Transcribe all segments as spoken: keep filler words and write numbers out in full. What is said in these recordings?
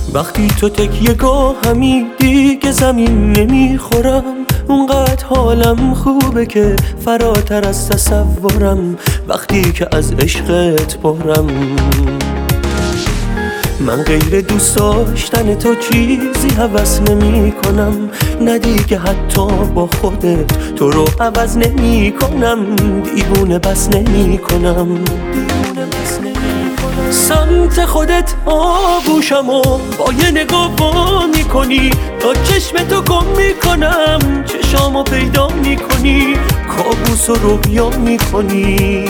وقتی تو تکیه گاهمی دیگه زمین نمیخورم، اونقدر حالم خوبه که فراتر از تصورم. وقتی که از عشقت پرم، من غیر دوست داشتن تو چیزی هوس نمی کنم. نه دیگه حتی با خودت تو رو عوض نمی کنم. دیوونه بس نمی کنم، دیوونه بس نمی کنم. سمت خودت آغوشم و با یه نگاه با می کنی، تا چشم تو گم می کنم. چشامو پیدا می کنی، کابوس و رویا می کنی.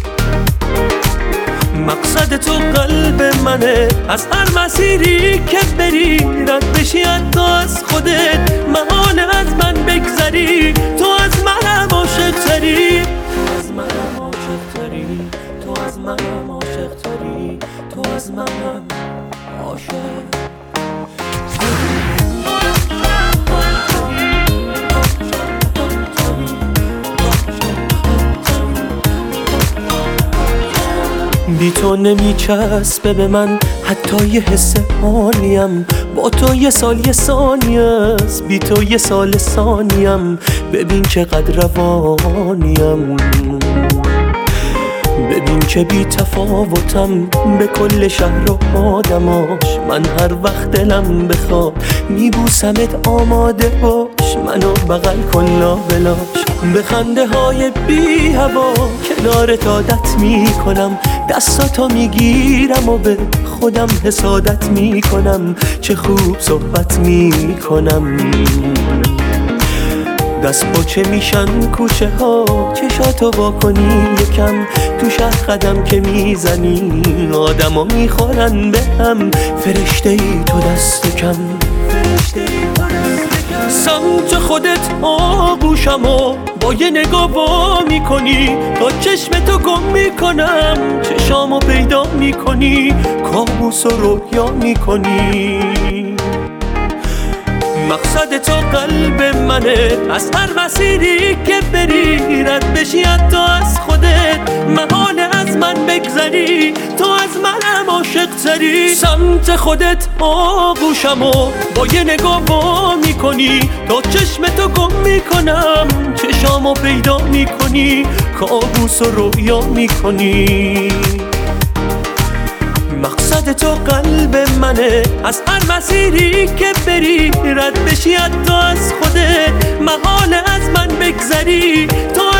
مقصد تو قلب منه، از هر مسیری که بری رد بشی، حتی از خودت محال از من بگذری. تو از منم عاشق تری، از منم عاشق تری، تو از منم عاشق تری، تو از منم عاشق. بی تو نمیچسبه به من حتی یه حس حالیم. با تو یه سال یه ثانیه است، بی تو یه سال ثانیم. ببین چقدر روانیم، ببین که بی تفاوتم به کل شهر و آدماش. من هر وقت دلم بخواد میبوسمت، آماده باش منو بغل کن لابلاش. به خنده های بی هوا کنارت عادت میکنم، دستاتو میگیرم و به خودم حسادت میکنم. چه خوب صحبت میکنم، دست پاچه میشن کوچه ها. چشاتو وا کنی یکم، تو شهر قدم که میزنی آدم ها میخورن به هم. فرشته ای تو دست کم، فرشته ای تو دست کم. سمت خودت آغوشم و با یه نگاه وا میکنی، تا چشم تو گم میکنم. چشامو پیدا میکنی، کابوس و رویا میکنی. مقصد تو قلب منه، از هر مسیری که بری رد بشی، حتی از خودت محال از من بگذری. تو از منم عاشق تری، سمت خودت آغوشم و با یه نگاه وا میکنی، تا چشم تو گم میکنم. چشامو پیدا میکنی، کابوس و رویا میکنی. مقصد تو قلب منه، از هر مسیری که بری رد بشی، حتی از خودت محال از من بگذری. تو